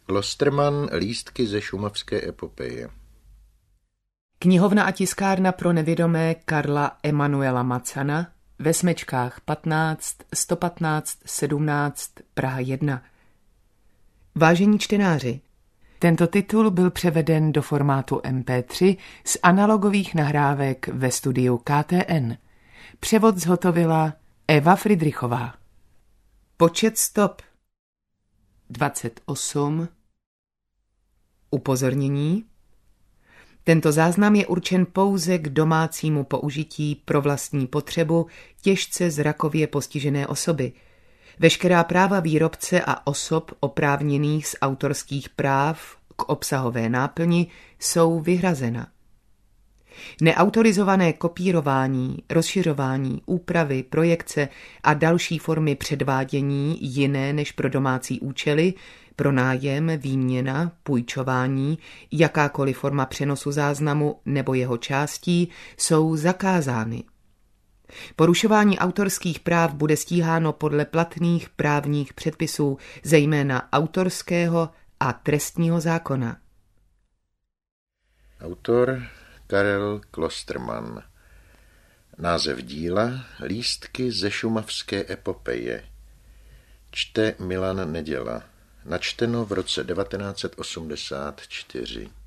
Klostermann, lístky ze šumavské epopeje. Knihovna a tiskárna pro nevědomé Karla Emanuela Macana ve Smečkách 15 115 17 Praha 1. Vážení čtenáři, tento titul byl převeden do formátu MP3 z analogových nahrávek ve studiu KTN. Převod zhotovila Eva Fridrichová. Počet stop 28. Upozornění. Tento záznam je určen pouze k domácímu použití pro vlastní potřebu těžce zrakově postižené osoby. Veškerá práva výrobce a osob oprávněných z autorských práv k obsahové náplni jsou vyhrazena. Neautorizované kopírování, rozšiřování, úpravy, projekce a další formy předvádění jiné než pro domácí účely, pronájem, výměna, půjčování, jakákoliv forma přenosu záznamu nebo jeho částí jsou zakázány. Porušování autorských práv bude stíháno podle platných právních předpisů, zejména autorského a trestního zákona. Autor Karel Klostermann. Název díla Lístky ze šumavské epopeje. Čte Milan Neděla. Načteno v roce 1984.